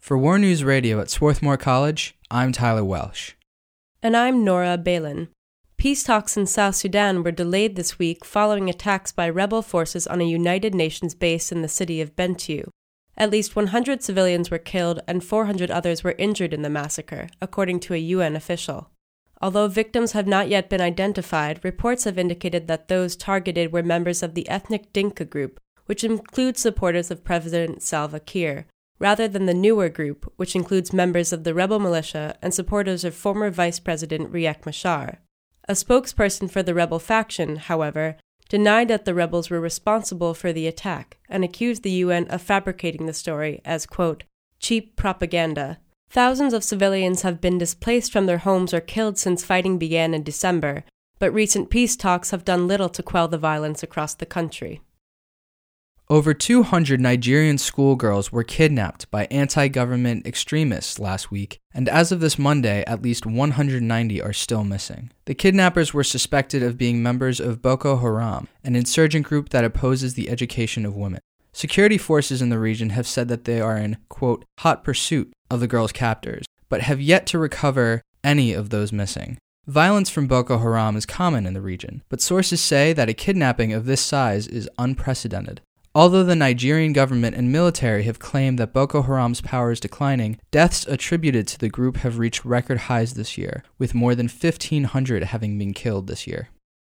For War News Radio at Swarthmore College, I'm Tyler Welsh. And I'm Nora Balin. Peace talks in South Sudan were delayed this week following attacks by rebel forces on a United Nations base in the city of Bentiu. At least 100 civilians were killed and 400 others were injured in the massacre, according to a UN official. Although victims have not yet been identified, reports have indicated that those targeted were members of the ethnic Dinka group, which includes supporters of President Salva Kiir, rather than the newer group, which includes members of the rebel militia and supporters of former Vice President Riek Machar. A spokesperson for the rebel faction, however, denied that the rebels were responsible for the attack and accused the UN of fabricating the story as, quote, cheap propaganda. Thousands of civilians have been displaced from their homes or killed since fighting began in December, but recent peace talks have done little to quell the violence across the country. Over 200 Nigerian schoolgirls were kidnapped by anti-government extremists last week, and as of this Monday, at least 190 are still missing. The kidnappers were suspected of being members of Boko Haram, an insurgent group that opposes the education of women. Security forces in the region have said that they are in, quote, hot pursuit of the girls' captors, but have yet to recover any of those missing. Violence from Boko Haram is common in the region, but sources say that a kidnapping of this size is unprecedented. Although the Nigerian government and military have claimed that Boko Haram's power is declining, deaths attributed to the group have reached record highs this year, with more than 1,500 having been killed this year.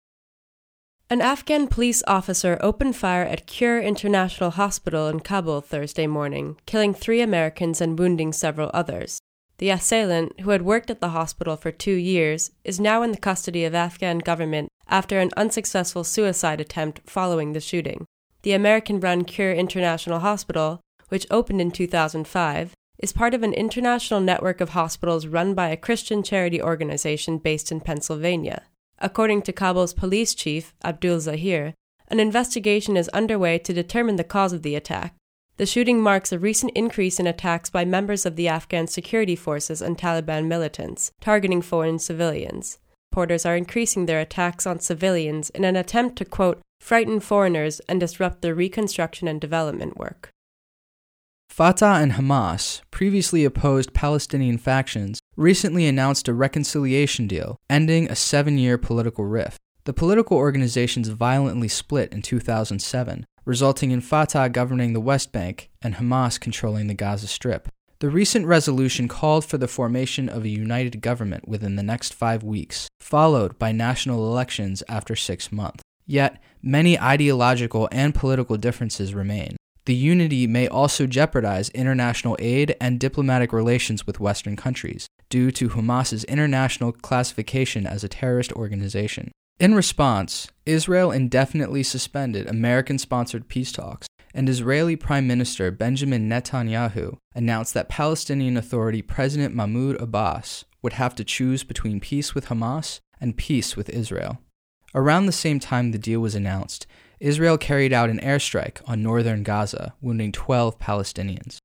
An Afghan police officer opened fire at Cure International Hospital in Kabul Thursday morning, killing 3 Americans and wounding several others. The assailant, who had worked at the hospital for 2 years, is now in the custody of Afghan government after an unsuccessful suicide attempt following the shooting. The American-run Cure International Hospital, which opened in 2005, is part of an international network of hospitals run by a Christian charity organization based in Pennsylvania. According to Kabul's police chief, Abdul Zahir, an investigation is underway to determine the cause of the attack. The shooting marks a recent increase in attacks by members of the Afghan security forces and Taliban militants, targeting foreign civilians. Reporters are increasing their attacks on civilians in an attempt to, quote, frighten foreigners and disrupt their reconstruction and development work. Fatah and Hamas, previously opposed Palestinian factions, recently announced a reconciliation deal, ending a 7-year political rift. The political organizations violently split in 2007, resulting in Fatah governing the West Bank and Hamas controlling the Gaza Strip. The recent resolution called for the formation of a united government within the next 5 weeks, followed by national elections after 6 months. Yet, many ideological and political differences remain. The unity may also jeopardize international aid and diplomatic relations with Western countries, due to Hamas's international classification as a terrorist organization. In response, Israel indefinitely suspended American-sponsored peace talks, and Israeli Prime Minister Benjamin Netanyahu announced that Palestinian Authority President Mahmoud Abbas would have to choose between peace with Hamas and peace with Israel. Around the same time the deal was announced, Israel carried out an airstrike on northern Gaza, wounding 12 Palestinians.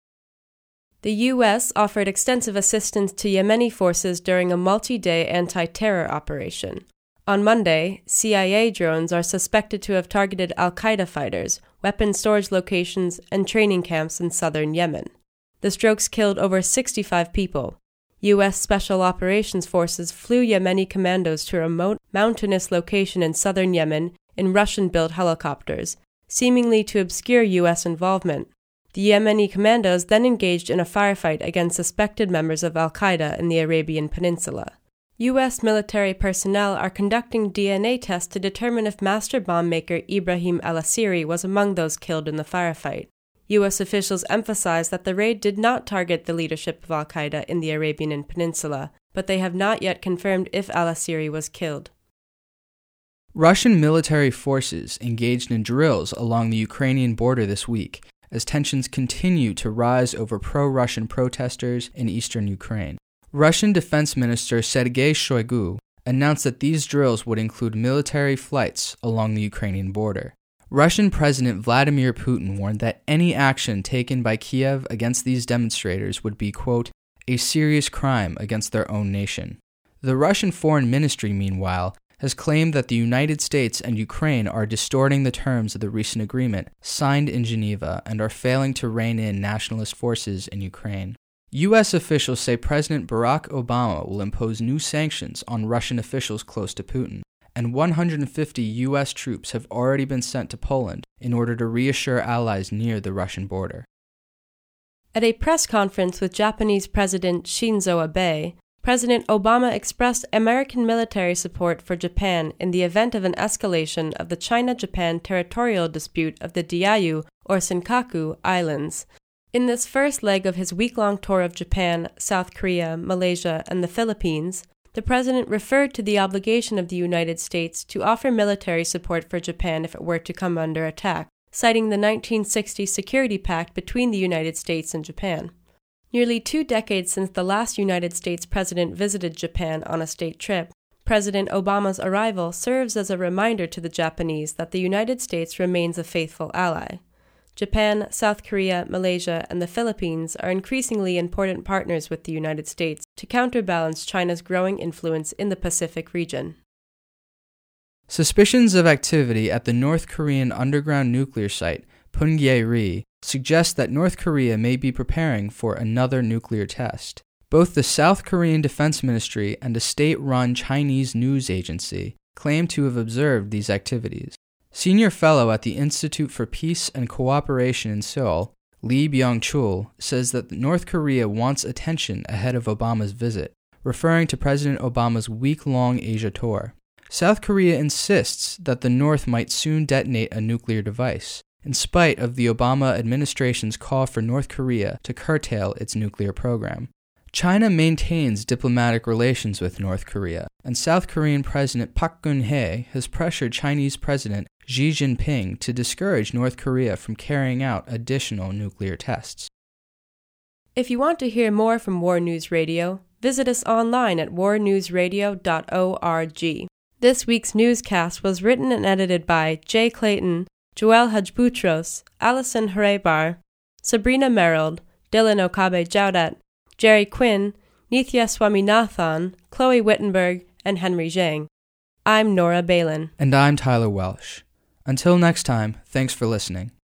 The U.S. offered extensive assistance to Yemeni forces during a multi-day anti-terror operation. On Monday, CIA drones are suspected to have targeted al-Qaeda fighters, weapons storage locations, and training camps in southern Yemen. The strokes killed over 65 people. U.S. Special Operations Forces flew Yemeni commandos to a remote, mountainous location in southern Yemen in Russian-built helicopters, seemingly to obscure U.S. involvement. The Yemeni commandos then engaged in a firefight against suspected members of al-Qaeda in the Arabian Peninsula. U.S. military personnel are conducting DNA tests to determine if master bomb maker Ibrahim al-Asiri was among those killed in the firefight. U.S. officials emphasized that the raid did not target the leadership of al-Qaeda in the Arabian Peninsula, but they have not yet confirmed if al-Asiri was killed. Russian military forces engaged in drills along the Ukrainian border this week, as tensions continue to rise over pro-Russian protesters in eastern Ukraine. Russian Defense Minister Sergei Shoigu announced that these drills would include military flights along the Ukrainian border. Russian President Vladimir Putin warned that any action taken by Kiev against these demonstrators would be, quote, a serious crime against their own nation. The Russian Foreign Ministry, meanwhile, has claimed that the United States and Ukraine are distorting the terms of the recent agreement signed in Geneva and are failing to rein in nationalist forces in Ukraine. U.S. officials say President Barack Obama will impose new sanctions on Russian officials close to Putin, and 150 U.S. troops have already been sent to Poland in order to reassure allies near the Russian border. At a press conference with Japanese President Shinzo Abe, President Obama expressed American military support for Japan in the event of an escalation of the China-Japan territorial dispute of the Diaoyu or Senkaku Islands. In this first leg of his week-long tour of Japan, South Korea, Malaysia, and the Philippines, the president referred to the obligation of the United States to offer military support for Japan if it were to come under attack, citing the 1960 Security Pact between the United States and Japan. Nearly 2 decades since the last United States president visited Japan on a state trip, President Obama's arrival serves as a reminder to the Japanese that the United States remains a faithful ally. Japan, South Korea, Malaysia, and the Philippines are increasingly important partners with the United States to counterbalance China's growing influence in the Pacific region. Suspicions of activity at the North Korean underground nuclear site, Punggye-ri, suggest that North Korea may be preparing for another nuclear test. Both the South Korean Defense Ministry and a state-run Chinese news agency claim to have observed these activities. Senior fellow at the Institute for Peace and Cooperation in Seoul, Lee Byung-chul, says that North Korea wants attention ahead of Obama's visit, referring to President Obama's week-long Asia tour. South Korea insists that the North might soon detonate a nuclear device, in spite of the Obama administration's call for North Korea to curtail its nuclear program. China maintains diplomatic relations with North Korea, and South Korean President Park Geun-hye has pressured Chinese President Xi Jinping to discourage North Korea from carrying out additional nuclear tests. If you want to hear more from War News Radio, visit us online at warnewsradio.org. This week's newscast was written and edited by Jay Clayton, Joel Hajbutros, Alison Hrebar, Sabrina Merrill, Dylan Okabe-Jaudat, Jerry Quinn, Nithya Swaminathan, Chloe Wittenberg, and Henry Zhang. I'm Nora Balin. And I'm Tyler Welsh. Until next time, thanks for listening.